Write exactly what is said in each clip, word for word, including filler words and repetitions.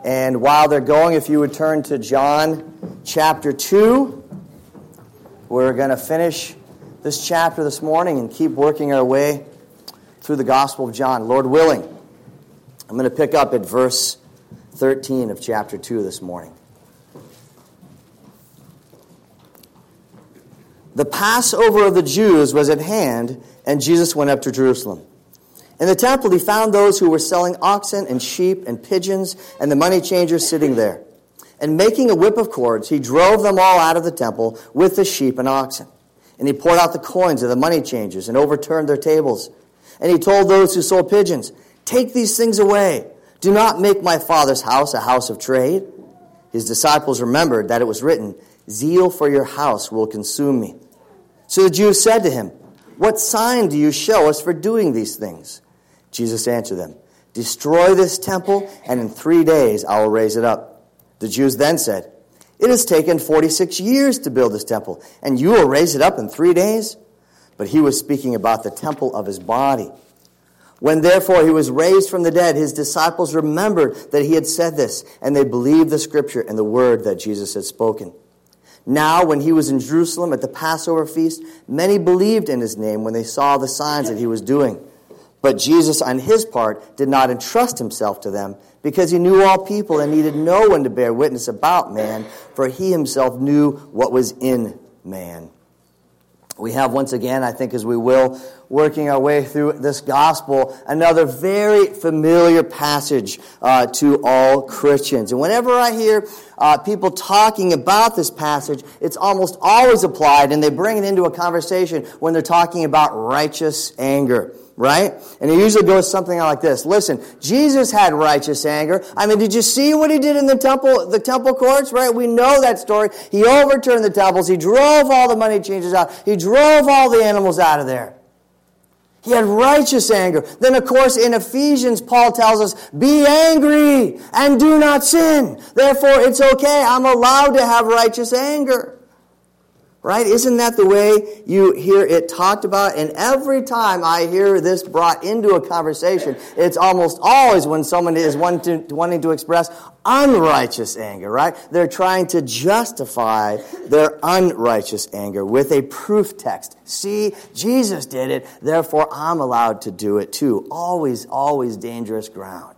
And while they're going, if you would turn to John chapter two, we're going to finish this chapter this morning and keep working our way through the Gospel of John, Lord willing. I'm going to pick up at verse thirteen of chapter two this morning. The Passover of the Jews was at hand, and Jesus went up to Jerusalem. In the temple he found those who were selling oxen and sheep and pigeons, and the money changers sitting there. And making a whip of cords, he drove them all out of the temple with the sheep and oxen. And he poured out the coins of the money changers and overturned their tables. And he told those who sold pigeons, "Take these things away. Do not make my Father's house a house of trade." His disciples remembered that it was written, "Zeal for your house will consume me." So the Jews said to him, "What sign do you show us for doing these things?" Jesus answered them, "Destroy this temple, and in three days I will raise it up." The Jews then said, "It has taken forty-six years to build this temple, and you will raise it up in three days?" But he was speaking about the temple of his body. When therefore he was raised from the dead, his disciples remembered that he had said this, and they believed the scripture and the word that Jesus had spoken. Now, when he was in Jerusalem at the Passover feast, many believed in his name when they saw the signs that he was doing. But Jesus, on his part, did not entrust himself to them, because he knew all people and needed no one to bear witness about man, for he himself knew what was in man. We have once again, I think as we will, working our way through this gospel, another very familiar passage uh, to all Christians. And whenever I hear uh, people talking about this passage, it's almost always applied, and they bring it into a conversation when they're talking about righteous anger. Right? And it usually goes something like this. Listen, Jesus had righteous anger. I mean, did you see what he did in the temple, the temple courts? Right? We know that story. He overturned the temples. He drove all the money changers out. He drove all the animals out of there. He had righteous anger. Then, of course, in Ephesians, Paul tells us, "Be angry and do not sin." Therefore, it's okay. I'm allowed to have righteous anger. Right? Isn't that the way you hear it talked about? And every time I hear this brought into a conversation, it's almost always when someone is wanting to, wanting to express unrighteous anger, right? They're trying to justify their unrighteous anger with a proof text. See, Jesus did it, therefore I'm allowed to do it too. Always, always dangerous ground.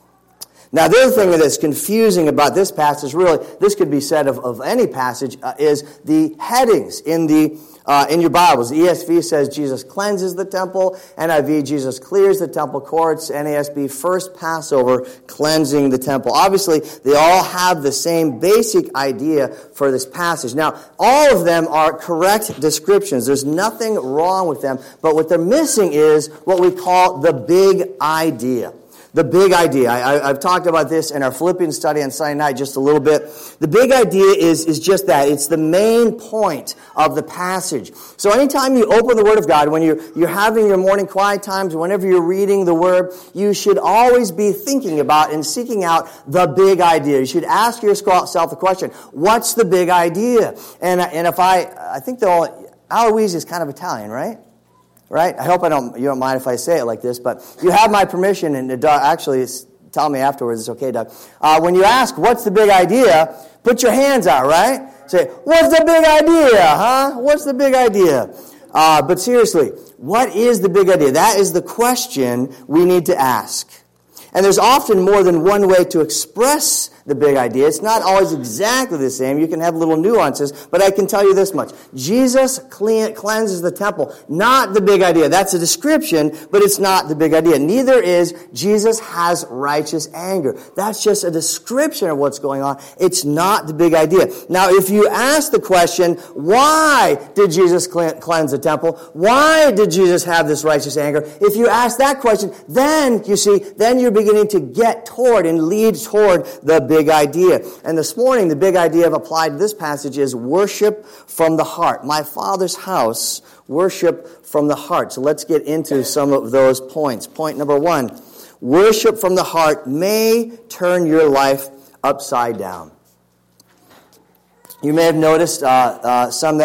Now, the other thing that's confusing about this passage, really, this could be said of, of any passage, uh, is the headings in the uh, in your Bibles. The E S V says Jesus cleanses the temple. N I V, Jesus clears the temple courts. N A S B, first Passover, cleansing the temple. Obviously, they all have the same basic idea for this passage. Now, all of them are correct descriptions. There's nothing wrong with them. But what they're missing is what we call the big idea. The big idea. I, I've talked about this in our Philippians study on Sunday night just a little bit. The big idea is, is just that. It's the main point of the passage. So anytime you open the Word of God, when you're, you're having your morning quiet times, whenever you're reading the Word, you should always be thinking about and seeking out the big idea. You should ask yourself the question, what's the big idea? And, and if I, I think the Aloise is kind of Italian, right? Right? I hope I don't. You don't mind if I say it like this, but you have my permission. And Doug, actually, it's, tell me afterwards. It's okay, Doug. Uh, when you ask, "What's the big idea?" Put your hands out. Right? Say, "What's the big idea? Huh? What's the big idea?" Uh, but seriously, what is the big idea? That is the question we need to ask. And there's often more than one way to express the big idea. It's not always exactly the same. You can have little nuances, but I can tell you this much. Jesus clean, cleanses the temple. Not the big idea. That's a description, but it's not the big idea. Neither is Jesus has righteous anger. That's just a description of what's going on. It's not the big idea. Now, if you ask the question, why did Jesus cleanse the temple? Why did Jesus have this righteous anger? If you ask that question, then, you see, then you're beginning to get toward and lead toward the big big idea. And this morning, the big idea I've applied to this passage is worship from the heart. My Father's house, worship from the heart. So let's get into some of those points. Point number one, worship from the heart may turn your life upside down. You may have noticed uh, uh, some that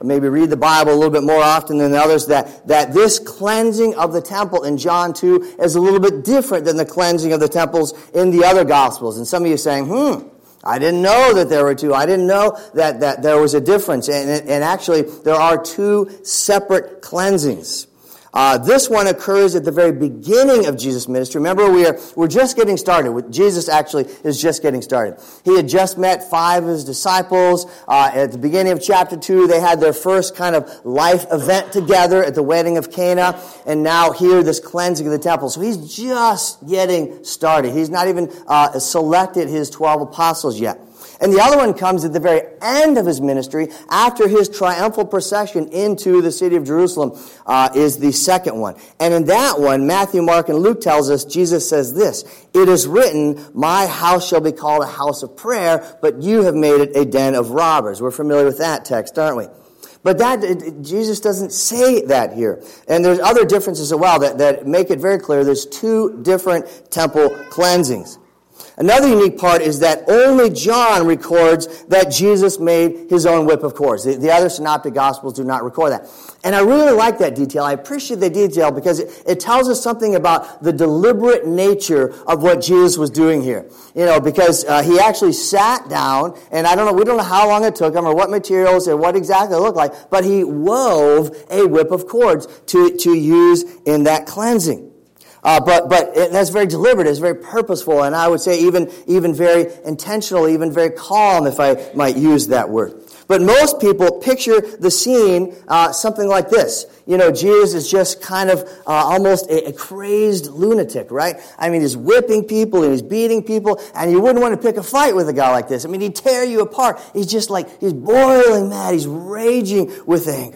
maybe read the Bible a little bit more often than others, that, that this cleansing of the temple in John two is a little bit different than the cleansing of the temples in the other Gospels. And some of you are saying, hmm, I didn't know that there were two. I didn't know that, that there was a difference. And, and actually, there are two separate cleansings. Uh, this one occurs at the very beginning of Jesus' ministry. Remember, we are, we're just getting started. Jesus actually is just getting started. He had just met five of his disciples. Uh, at the beginning of chapter two, they had their first kind of life event together at the wedding of Cana. And now here, this cleansing of the temple. So he's just getting started. He's not even uh, selected his twelve apostles yet. And the other one comes at the very end of his ministry, after his triumphal procession into the city of Jerusalem, uh, is the second one. And in that one, Matthew, Mark, and Luke tells us, Jesus says this, "It is written, my house shall be called a house of prayer, but you have made it a den of robbers." We're familiar with that text, aren't we? But that it, Jesus doesn't say that here. And there's other differences as well that, that make it very clear there's two different temple cleansings. Another unique part is that only John records that Jesus made his own whip of cords. The, the other synoptic gospels do not record that. And I really like that detail. I appreciate the detail because it, it tells us something about the deliberate nature of what Jesus was doing here. You know, because uh, he actually sat down, and I don't know, we don't know how long it took him or what materials or what exactly it looked like, but he wove a whip of cords to, to use in that cleansing. Uh, but but it, that's very deliberate. It's very purposeful, and I would say even even very intentional, even very calm, if I might use that word. But most people picture the scene uh, something like this. You know, Jesus is just kind of uh, almost a, a crazed lunatic, right? I mean, he's whipping people and he's beating people, and you wouldn't want to pick a fight with a guy like this. I mean, he'd tear you apart. He's just like, he's boiling mad. He's raging with anger.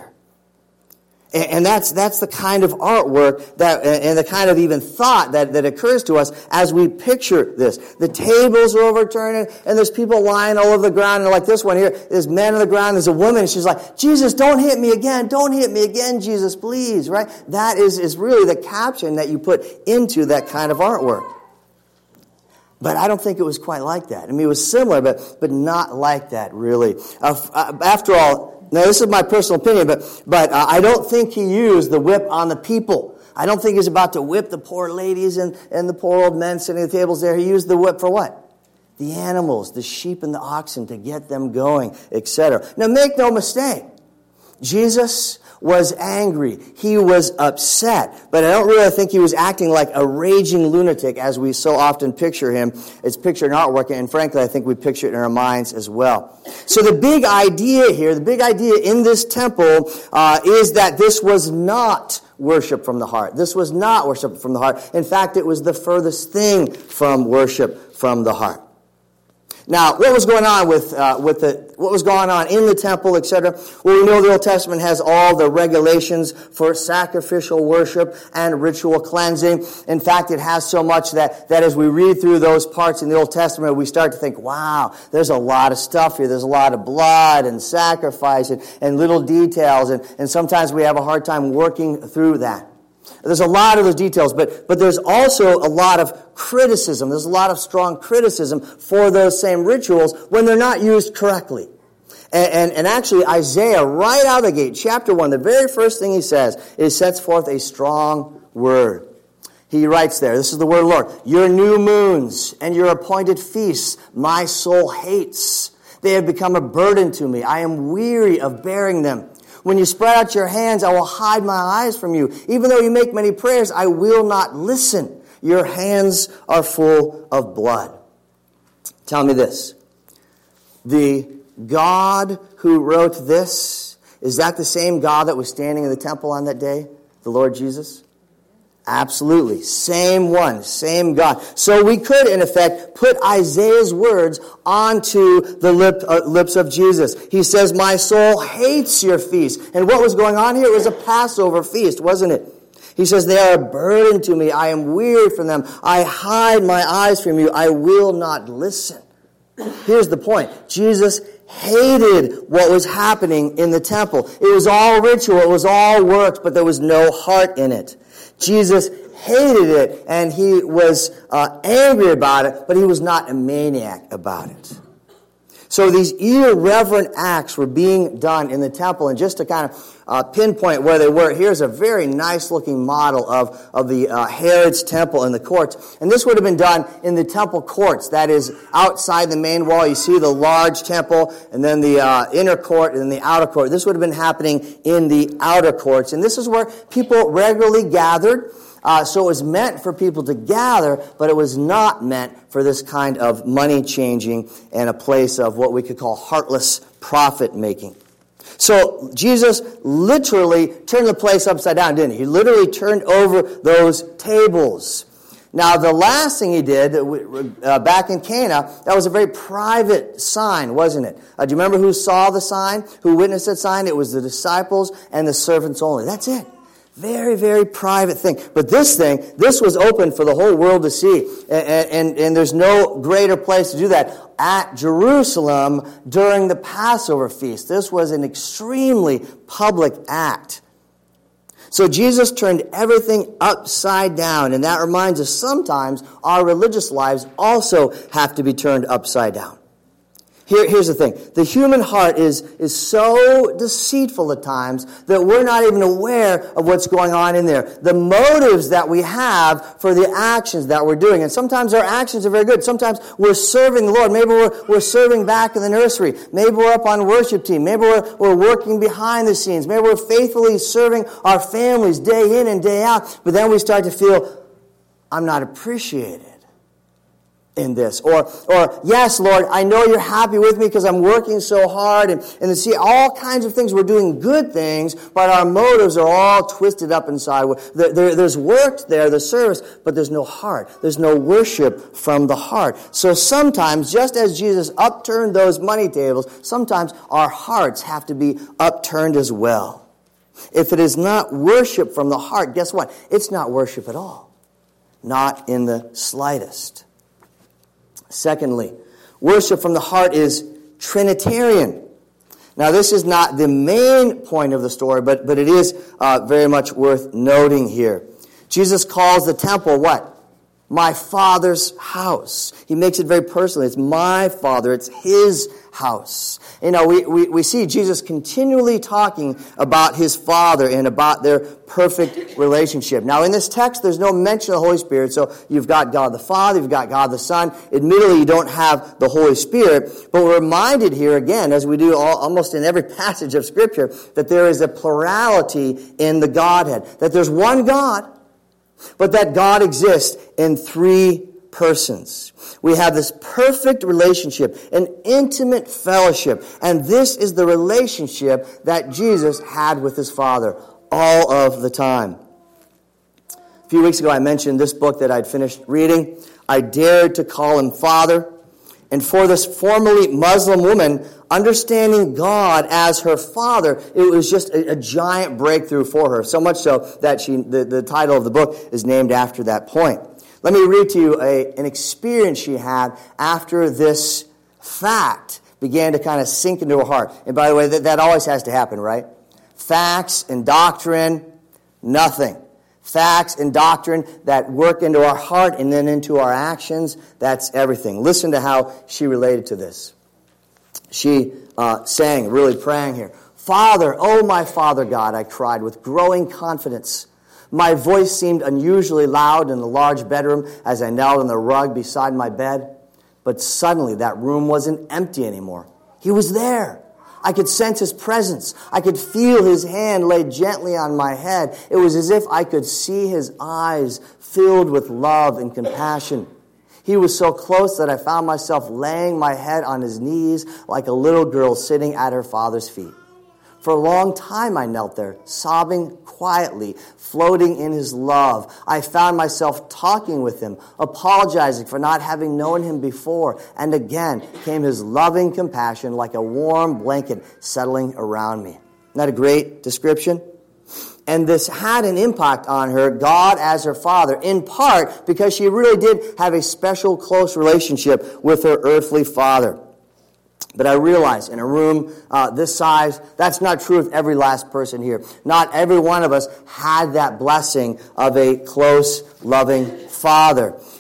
And that's that's the kind of artwork that, and the kind of even thought that, that occurs to us as we picture this. The tables are overturning, and there's people lying all over the ground. And like this one here, there's men on the ground. There's a woman, and she's like, "Jesus, don't hit me again. Don't hit me again, Jesus, please." Right? That is, is really the caption that you put into that kind of artwork. But I don't think it was quite like that. I mean, it was similar, but but not like that, really. Uh, after all, now, this is my personal opinion, but but uh, I don't think he used the whip on the people. I don't think he's about to whip the poor ladies and, and the poor old men sitting at the tables there. He used the whip for what? The animals, the sheep and the oxen, to get them going, et cetera. Now, make no mistake. Jesus was angry. He was upset. But I don't really think he was acting like a raging lunatic as we so often picture him. It's pictured in artwork, and frankly, I think we picture it in our minds as well. So the big idea here, the big idea in this temple uh, is that this was not worship from the heart. This was not worship from the heart. In fact, it was the furthest thing from worship from the heart. Now, what was going on with uh, with the what was going on in the temple, et cetera? Well, we know the Old Testament has all the regulations for sacrificial worship and ritual cleansing. In fact, it has so much that that as we read through those parts in the Old Testament, we start to think, "Wow, there's a lot of stuff here. There's a lot of blood and sacrifice and, and little details," and and sometimes we have a hard time working through that. There's a lot of those details, but, but there's also a lot of criticism. There's a lot of strong criticism for those same rituals when they're not used correctly. And, and, and actually, Isaiah, right out of the gate, chapter one, the very first thing he says is sets forth a strong word. He writes there, this is the word of the Lord, "Your new moons and your appointed feasts my soul hates. They have become a burden to me. I am weary of bearing them. When you spread out your hands, I will hide my eyes from you. Even though you make many prayers, I will not listen. Your hands are full of blood." Tell me this. The God who wrote this, is that the same God that was standing in the temple on that day? The Lord Jesus? Absolutely. Same one. Same God. So we could, in effect, put Isaiah's words onto the lip, uh, lips of Jesus. He says, "My soul hates your feast." And what was going on here? It was a Passover feast, wasn't it? He says, "They are a burden to me. I am weary from them. I hide my eyes from you. I will not listen." Here's the point. Jesus hated what was happening in the temple. It was all ritual. It was all works, but there was no heart in it. Jesus hated it, and he was uh, angry about it, but he was not a maniac about it. So these irreverent acts were being done in the temple. And just to kind of uh, pinpoint where they were, here's a very nice-looking model of, of the uh, Herod's temple in the courts. And this would have been done in the temple courts. That is, outside the main wall, you see the large temple, and then the uh, inner court, and then the outer court. This would have been happening in the outer courts. And this is where people regularly gathered. Uh, so it was meant for people to gather, but it was not meant for this kind of money changing and a place of what we could call heartless profit making. So Jesus literally turned the place upside down, didn't he? He literally turned over those tables. Now, the last thing he did uh, back in Cana, that was a very private sign, wasn't it? Uh, do you remember who saw the sign? Who witnessed that sign? It was the disciples and the servants only. That's it. Very, very private thing. But this thing, this was open for the whole world to see. And, and, and there's no greater place to do that. At Jerusalem during the Passover feast. This was an extremely public act. So Jesus turned everything upside down. And that reminds us sometimes our religious lives also have to be turned upside down. Here, here's the thing. The human heart is, is so deceitful at times that we're not even aware of what's going on in there. The motives that we have for the actions that we're doing. And sometimes our actions are very good. Sometimes we're serving the Lord. Maybe we're, we're serving back in the nursery. Maybe we're up on worship team. Maybe we're, we're working behind the scenes. Maybe we're faithfully serving our families day in and day out. But then we start to feel, I'm not appreciated in this. Or, or yes, Lord, I know you're happy with me because I'm working so hard. And, and to see all kinds of things. We're doing good things, but our motives are all twisted up inside. There, there, there's work there, the service, but there's no heart. There's no worship from the heart. So sometimes, just as Jesus upturned those money tables, sometimes our hearts have to be upturned as well. If it is not worship from the heart, guess what? It's not worship at all. Not in the slightest. Secondly, worship from the heart is Trinitarian. Now, this is not the main point of the story, but, but it is uh, very much worth noting here. Jesus calls the temple what? My Father's house. He makes it very personal. It's my Father. It's His house. You know, we, we, we see Jesus continually talking about His Father and about their perfect relationship. Now, in this text, there's no mention of the Holy Spirit. So you've got God the Father, you've got God the Son. Admittedly, you don't have the Holy Spirit. But we're reminded here again, as we do all, almost in every passage of Scripture, that there is a plurality in the Godhead. That there's one God, but that God exists in three persons. We have this perfect relationship, an intimate fellowship, and this is the relationship that Jesus had with His Father all of the time. A few weeks ago I mentioned this book that I'd finished reading. I dared to call Him Father. And for this formerly Muslim woman, understanding God as her Father, it was just a, a giant breakthrough for her. So much so that she, the, the title of the book is named after that point. Let me read to you a, an experience she had after this fact began to kind of sink into her heart. And by the way, that, that always has to happen, right? Facts and doctrine, nothing. Facts and doctrine that work into our heart and then into our actions, that's everything. Listen to how she related to this. She uh, sang, really praying here. Father, oh my Father God, I cried with growing confidence. My voice seemed unusually loud in the large bedroom as I knelt on the rug beside my bed. But suddenly that room wasn't empty anymore. He was there. I could sense His presence. I could feel His hand laid gently on my head. It was as if I could see His eyes filled with love and compassion. He was so close that I found myself laying my head on His knees like a little girl sitting at her father's feet. For a long time I knelt there, sobbing quietly, floating in His love. I found myself talking with Him, apologizing for not having known Him before. And again came His loving compassion like a warm blanket settling around me. Isn't that a great description? And this had an impact on her, God as her Father, in part because she really did have a special, close relationship with her earthly father. But I realize in a room uh, this size, that's not true of every last person here. Not every one of us had that blessing of a close, loving Father.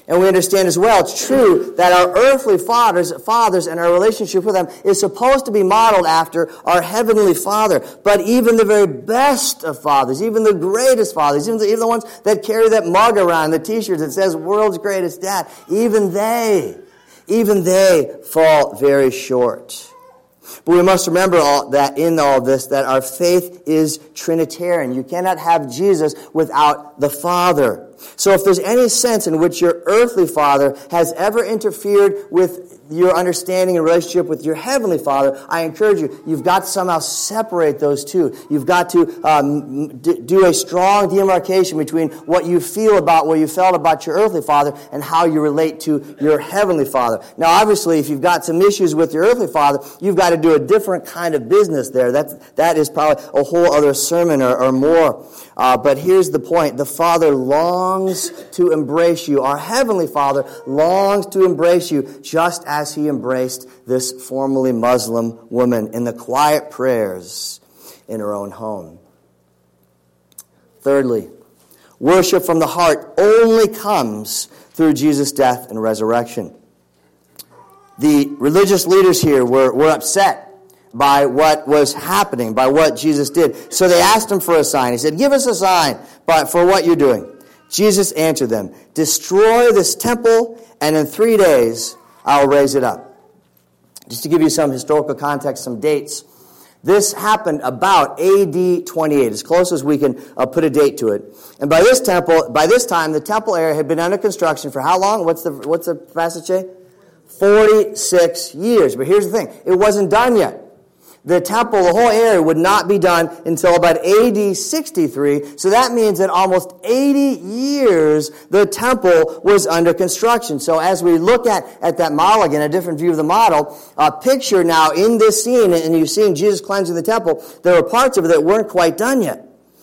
And we understand as well, it's true that our earthly fathers, fathers and our relationship with them is supposed to be modeled after our heavenly Father. But even the very best of fathers, even the greatest fathers, even the, even the ones that carry that mug around, the t-shirt that says world's greatest dad, even they, even they fall very short. But we must remember all, that in all this, that our faith is Trinitarian. You cannot have Jesus without the Father. So if there's any sense in which your earthly father has ever interfered with your understanding and relationship with your heavenly Father, I encourage you, you've got to somehow separate those two. You've got to um, d- do a strong demarcation between what you feel about, what you felt about your earthly father, and how you relate to your heavenly Father. Now, obviously, if you've got some issues with your earthly father, you've got to do a different kind of business there. That, that is probably a whole other sermon or, or more. Uh, but here's the point. The Father longs to embrace you. Our heavenly Father longs to embrace you just as he embraced this formerly Muslim woman in the quiet prayers in her own home. Thirdly, worship from the heart only comes through Jesus' death and resurrection. The religious leaders here were, were upset by what was happening, by what Jesus did. So they asked him for a sign. He said, give us a sign but for what you're doing. Jesus answered them, destroy this temple, and in three days I'll raise it up. Just to give you some historical context, some dates. This happened about A D twenty-eight, as close as we can uh, put a date to it. And by this temple, by this time, the temple area had been under construction for how long? What's the what's the passage say? forty-six years. But here's the thing. It wasn't done yet. The temple, the whole area, would not be done until about A D sixty-three. So that means that almost eighty years the temple was under construction. So as we look at, at that model again, a different view of the model, uh, picture now in this scene, and you're seeing Jesus cleansing the temple, there were parts of it that weren't quite done yet.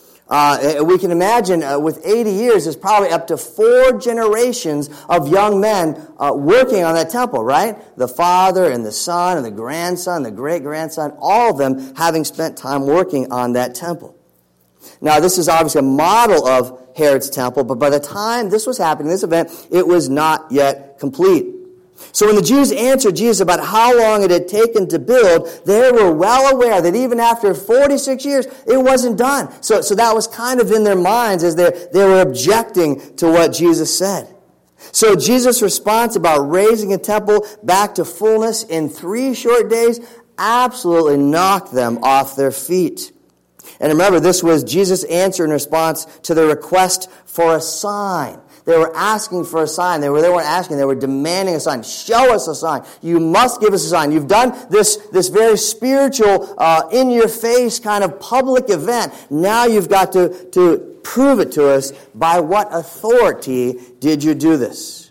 Uh, we can imagine uh, with eighty years, there's probably up to four generations of young men uh, working on that temple, right? The father and the son and the grandson, the great-grandson, all of them having spent time working on that temple. Now, this is obviously a model of Herod's temple, but by the time this was happening, this event, it was not yet complete. So when the Jews answered Jesus about how long it had taken to build, they were well aware that even after forty-six years, it wasn't done. So, so that was kind of in their minds as they, they were objecting to what Jesus said. So Jesus' response about raising a temple back to fullness in three short days absolutely knocked them off their feet. And remember, this was Jesus' answer in response to their request for a sign. They were asking for a sign. They, were, they weren't asking, they were demanding a sign. Show us a sign. You must give us a sign. You've done this, this very spiritual, uh, in-your-face kind of public event. Now you've got to, to prove it to us. By what authority did you do this?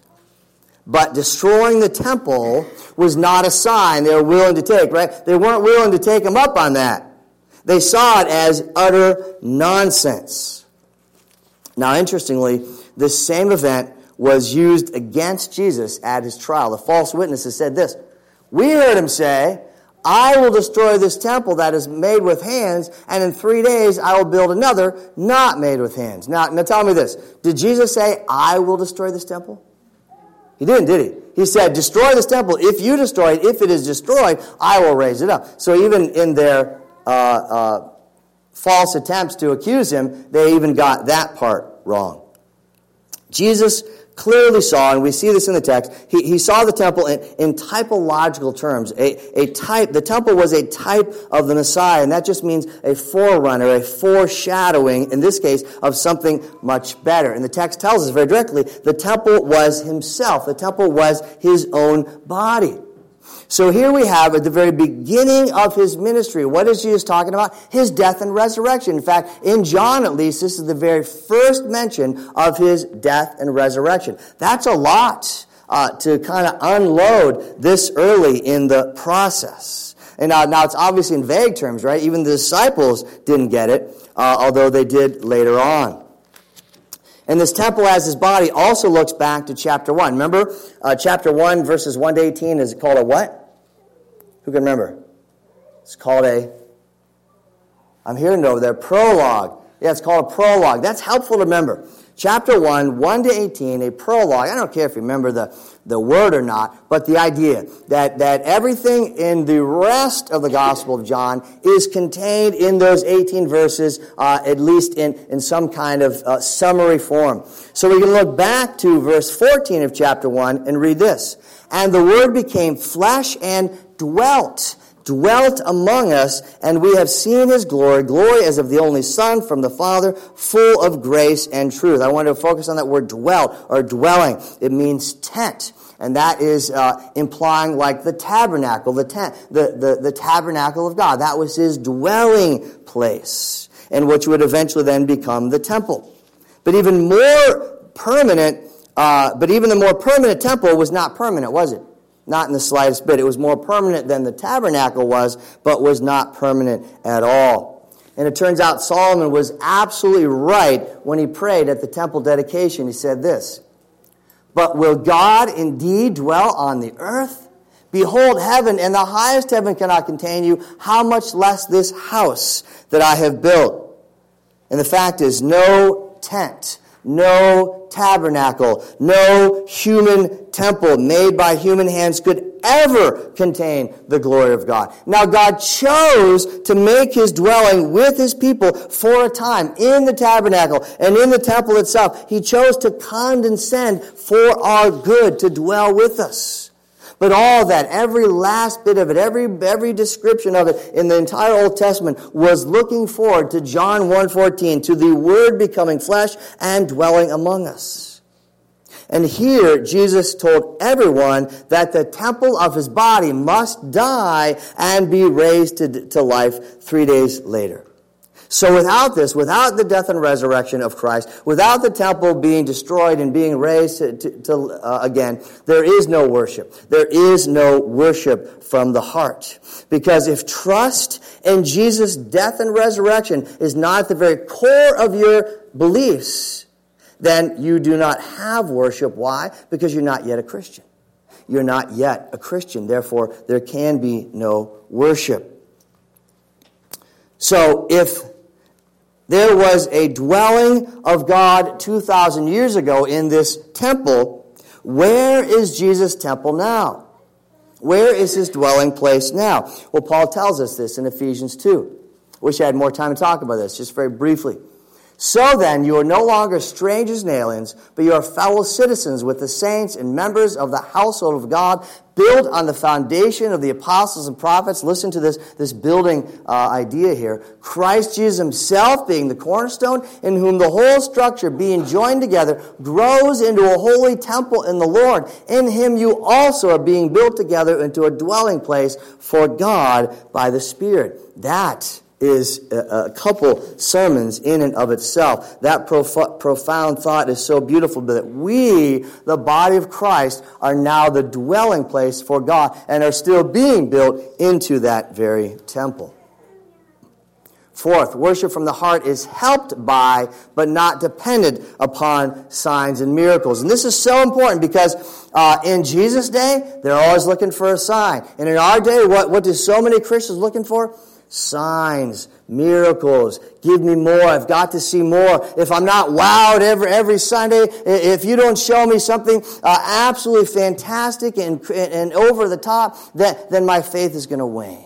But destroying the temple was not a sign they were willing to take, right? They weren't willing to take him up on that. They saw it as utter nonsense. Now, interestingly, this same event was used against Jesus at his trial. The false witnesses said this, we heard him say, I will destroy this temple that is made with hands, and in three days I will build another not made with hands. Now, now tell me this. Did Jesus say, I will destroy this temple? He didn't, did he? He said, destroy this temple. If you destroy it, if it is destroyed, I will raise it up. So even in their uh, uh, false attempts to accuse him, they even got that part wrong. Jesus clearly saw, and we see this in the text, he, he saw the temple in, in typological terms. A, a type, the temple was a type of the Messiah, and that just means a forerunner, a foreshadowing, in this case, of something much better. And the text tells us very directly, the temple was himself. The temple was his own body. So here we have at the very beginning of his ministry, what is Jesus talking about? His death and resurrection. In fact, in John at least, this is the very first mention of his death and resurrection. That's a lot uh, to kind of unload this early in the process. And now, now it's obviously in vague terms, right? Even the disciples didn't get it, uh, although they did later on. And this temple as his body also looks back to chapter one. Remember, uh, chapter one, verses one to eighteen is called a what? Who can remember? It's called a, I'm hearing it over there, prologue. Yeah, it's called a prologue. That's helpful to remember. Chapter one, one to eighteen, a prologue. I don't care if you remember the, the word or not, but the idea that, that everything in the rest of the Gospel of John is contained in those eighteen verses, uh, at least in, in some kind of uh, summary form. So we can look back to verse fourteen of chapter one and read this. And the Word became flesh and dwelt. dwelt among us, and we have seen his glory, glory as of the only Son from the Father, full of grace and truth. I want to focus on that word dwelt, or dwelling. It means tent, and that is uh, implying like the tabernacle, the tent, the, the, the tabernacle of God. That was his dwelling place, and which would eventually then become the temple. But even more permanent, uh, but even the more permanent temple was not permanent, was it? Not in the slightest bit. It was more permanent than the tabernacle was, but was not permanent at all. And it turns out Solomon was absolutely right when he prayed at the temple dedication. He said this, "But will God indeed dwell on the earth? Behold, heaven and the highest heaven cannot contain you. How much less this house that I have built?" And the fact is, no tent, no tabernacle, no human temple made by human hands could ever contain the glory of God. Now, God chose to make his dwelling with his people for a time in the tabernacle and in the temple itself. He chose to condescend for our good, to dwell with us. But all that, every last bit of it, every every description of it in the entire Old Testament was looking forward to John one fourteen, to the Word becoming flesh and dwelling among us. And here, Jesus told everyone that the temple of his body must die and be raised to, to life three days later. So without this, without the death and resurrection of Christ, without the temple being destroyed and being raised to, to, to uh, again, there is no worship. There is no worship from the heart. Because if trust in Jesus' death and resurrection is not at the very core of your beliefs, then you do not have worship. Why? Because you're not yet a Christian. You're not yet a Christian. Therefore, there can be no worship. So if there was a dwelling of God two thousand years ago in this temple, where is Jesus' temple now? Where is his dwelling place now? Well, Paul tells us this in Ephesians two. Wish I had more time to talk about this, just very briefly. "So then, you are no longer strangers and aliens, but you are fellow citizens with the saints and members of the household of God, built on the foundation of the apostles and prophets." Listen to this, this building uh, idea here. "Christ Jesus himself being the cornerstone, in whom the whole structure being joined together grows into a holy temple in the Lord. In him you also are being built together into a dwelling place for God by the Spirit." That is a, a couple sermons in and of itself. That prof- profound thought is so beautiful that we, the body of Christ, are now the dwelling place for God and are still being built into that very temple. Fourth, worship from the heart is helped by, but not dependent upon, signs and miracles. And this is so important because uh, in Jesus' day, they're always looking for a sign. And in our day, what, what do so many Christians looking for? Signs, miracles, give me more. I've got to see more. If I'm not wowed every every Sunday, if you don't show me something uh, absolutely fantastic and, and over the top, then, then my faith is going to wane.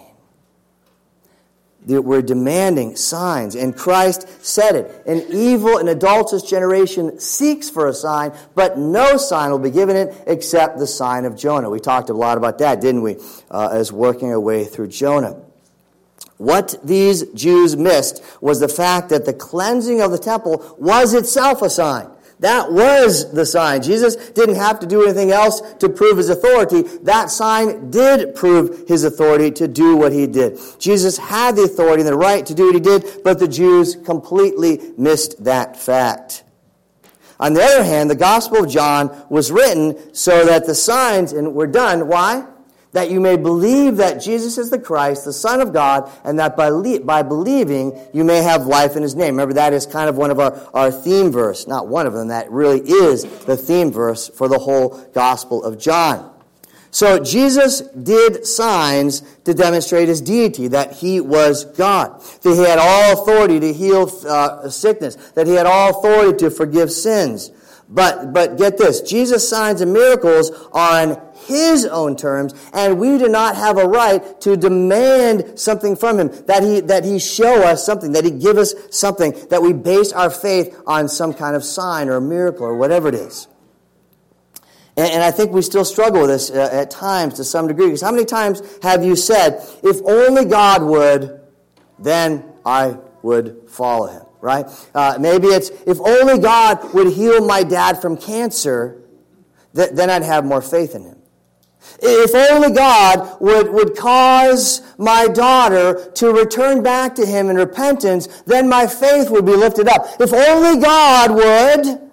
We're demanding signs, and Christ said it. An evil and adulterous generation seeks for a sign, but no sign will be given it except the sign of Jonah. We talked a lot about that, didn't we, uh, as working our way through Jonah. What these Jews missed was the fact that the cleansing of the temple was itself a sign. That was the sign. Jesus didn't have to do anything else to prove his authority. That sign did prove his authority to do what he did. Jesus had the authority and the right to do what he did, but the Jews completely missed that fact. On the other hand, the Gospel of John was written so that the signs and were done. Why? That you may believe that Jesus is the Christ, the Son of God, and that by, le- by believing you may have life in his name. Remember, that is kind of one of our, our theme verse. Not one of them. That really is the theme verse for the whole Gospel of John. So Jesus did signs to demonstrate his deity, that he was God, that he had all authority to heal uh, sickness, that he had all authority to forgive sins. But but get this, Jesus' signs and miracles are on his own terms, and we do not have a right to demand something from him, that he that he show us something, that he give us something, that we base our faith on some kind of sign or a miracle or whatever it is. And, and I think we still struggle with this uh, at times to some degree, because how many times have you said, if only God would, then I would follow him? Right? Uh, maybe it's, if only God would heal my dad from cancer, th- then I'd have more faith in him. If only God would, would cause my daughter to return back to him in repentance, then my faith would be lifted up. If only God would.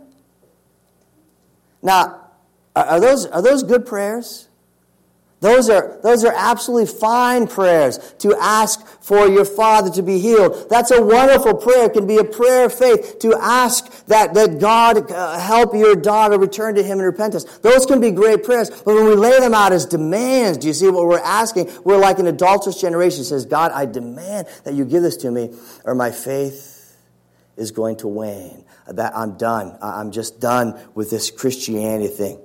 Now, are those, are those good prayers? Those are, those are absolutely fine prayers to ask for your father to be healed. That's a wonderful prayer. It can be a prayer of faith to ask that, that God uh, help your daughter return to him in repentance. Those can be great prayers. But when we lay them out as demands, do you see what we're asking? We're like an adulterous generation that says, God, I demand that you give this to me, or my faith is going to wane. That I'm done. I'm just done with this Christianity thing.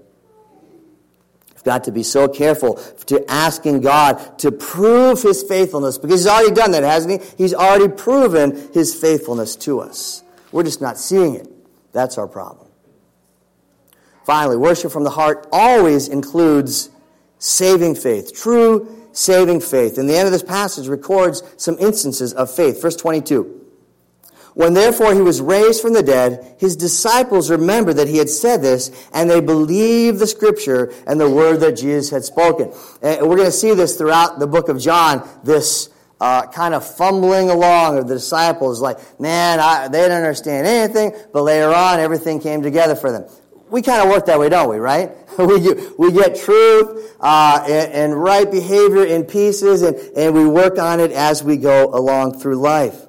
We've got to be so careful to asking God to prove his faithfulness, because he's already done that, hasn't he? He's already proven his faithfulness to us. We're just not seeing it. That's our problem. Finally, worship from the heart always includes saving faith, true saving faith. And the end of this passage records some instances of faith. Verse twenty-two. When therefore he was raised from the dead, his disciples remembered that he had said this, and they believed the scripture and the word that Jesus had spoken. And we're going to see this throughout the book of John, this uh, kind of fumbling along of the disciples, like, man, I, they didn't understand anything, but later on everything came together for them. We kind of work that way, don't we, right? We get, we get truth uh, and, and right behavior in pieces, and, and we work on it as we go along through life.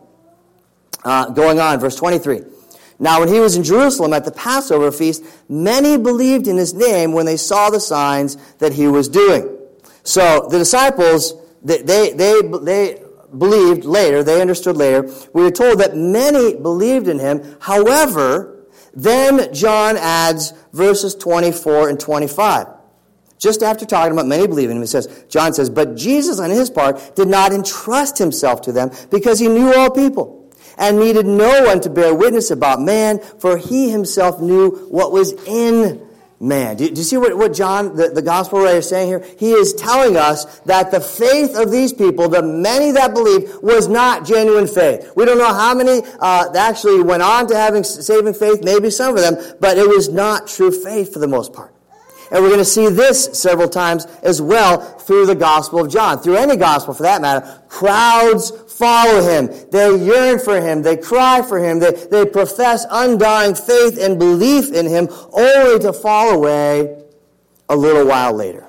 Uh, going on, verse twenty-three. Now when he was in Jerusalem at the Passover feast, many believed in his name when they saw the signs that he was doing. So the disciples, they they they, they believed later, they understood later. We were told that many believed in him. However, then John adds verses twenty-four and twenty-five. Just after talking about many believing in him, it says, John says, but Jesus on his part did not entrust himself to them, because he knew all people, and needed no one to bear witness about man, for he himself knew what was in man. Do you, do you see what, what John, the, the gospel writer, is saying here? He is telling us that the faith of these people, the many that believed, was not genuine faith. We don't know how many uh, actually went on to having saving faith, maybe some of them, but it was not true faith for the most part. And we're going to see this several times as well through the Gospel of John. Through any gospel, for that matter, crowds follow him. They yearn for him. They cry for him. They, they profess undying faith and belief in him, only to fall away a little while later.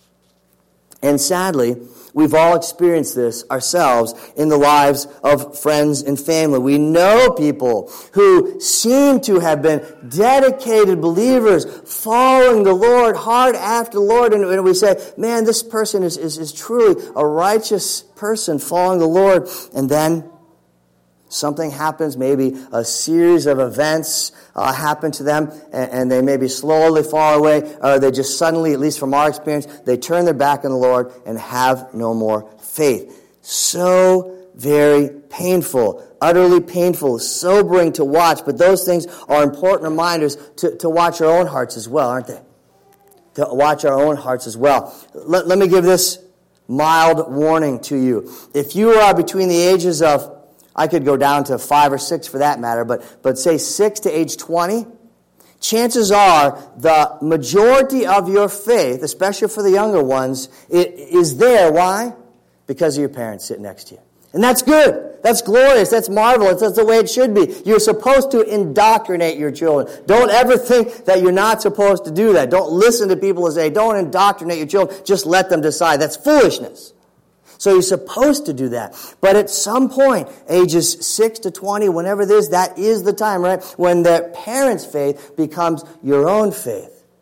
And sadly, we've all experienced this ourselves in the lives of friends and family. We know people who seem to have been dedicated believers, following the Lord hard after the Lord, and, and we say, man, this person is, is, is truly a righteous person following the Lord. And then something happens, maybe a series of events uh, happen to them, and, and they maybe slowly fall away, or they just suddenly, at least from our experience, they turn their back on the Lord and have no more faith. So very painful, utterly painful, sobering to watch, but those things are important reminders to, to watch our own hearts as well, aren't they? To watch our own hearts as well. Let, let me give this mild warning to you. If you are between the ages of, I could go down to five or six for that matter, but, but say six to age twenty, chances are the majority of your faith, especially for the younger ones, it is there. Why? Because of your parents sitting next to you. And that's good. That's glorious. That's marvelous. That's the way it should be. You're supposed to indoctrinate your children. Don't ever think that you're not supposed to do that. Don't listen to people who say, don't indoctrinate your children. Just let them decide. That's foolishness. So you're supposed to do that. But at some point, ages six to twenty, whenever it is, that is the time, right? When their parents' faith becomes your own faith.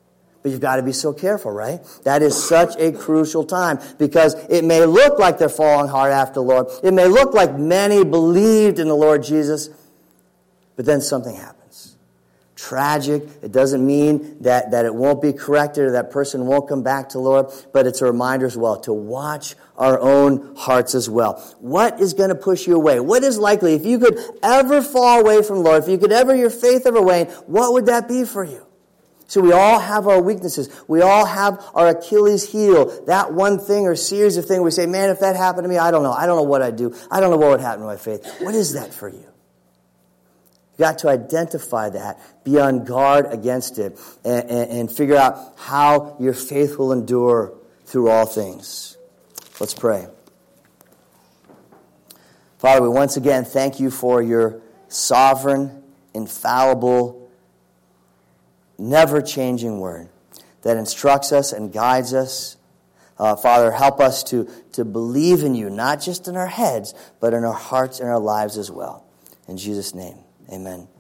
But you've got to be so careful, right? That is such a crucial time because it may look like they're following hard after the Lord. It may look like many believed in the Lord Jesus, but then something happens. Tragic. It doesn't mean that, that it won't be corrected or that person won't come back to the Lord, but it's a reminder as well to watch our own hearts as well. What is going to push you away? What is likely? If you could ever fall away from the Lord, if you could ever, your faith ever wane, what would that be for you? So we all have our weaknesses. We all have our Achilles heel. That one thing or series of things we say, man, if that happened to me, I don't know. I don't know what I'd do. I don't know what would happen to my faith. What is that for you? You've got to identify that, be on guard against it, and, and, and figure out how your faith will endure through all things. Let's pray. Father, we once again thank you for your sovereign, infallible, never-changing word that instructs us and guides us. Uh, Father, help us to, to believe in you, not just in our heads, but in our hearts and our lives as well. In Jesus' name. Amen.